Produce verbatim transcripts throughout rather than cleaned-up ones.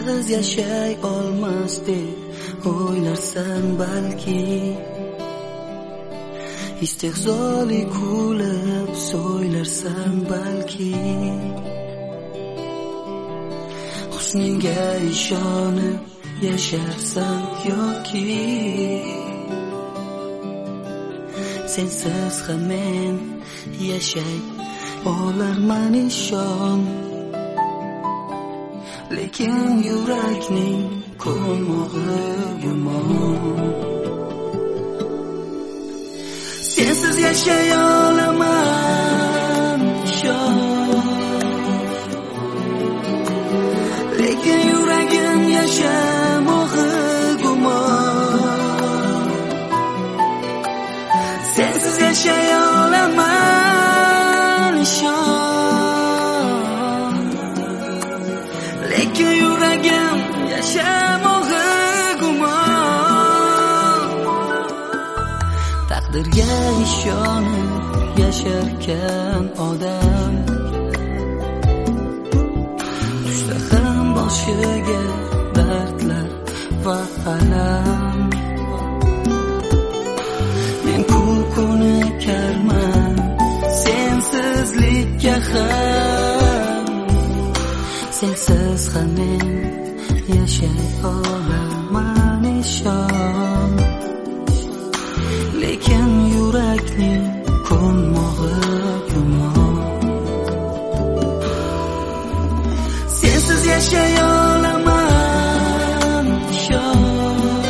sensiz yashay olmasdek o'ylarsan balki. İstehzoli kulib so'ylarsan balki. Husningga ishonib yasharsan yoki sensiz ham men yashay olarman ishon. Lekin yurakning ko'nmog'i gumon. Sensiz yashay olaman ishon. Lekin yuragim yashamog'i gumon. Sensiz yashay olaman ishon. Lekin yuragim yashamog'i gumon. Taqdirga ishonib yasharkan odam tushda ham boshiga dardlar va alam. Men kuni karman sensizlikka ham. Sensiz ham men yashay olaman ishon. Lekin yurakning ko'nmog'i gumon. Sensiz yashay olaman ishon.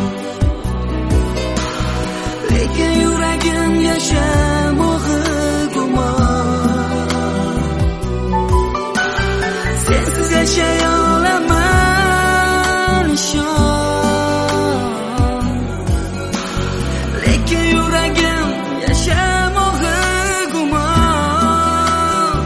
Lekin yuragim yashamog'i gumon. Sensiz yashay olaman ishon. Lekin yuragim yashamog'i gumon.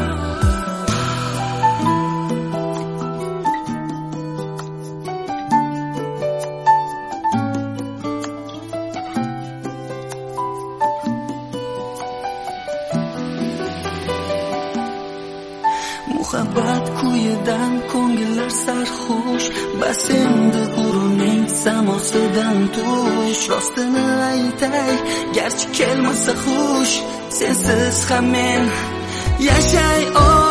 Muhabbat kuyidan ko'ngillar sarxush. Bas endi g'ururning samosidan tush. Rostini aytay, garchi kelmasa xush. Sensiz ham men yashay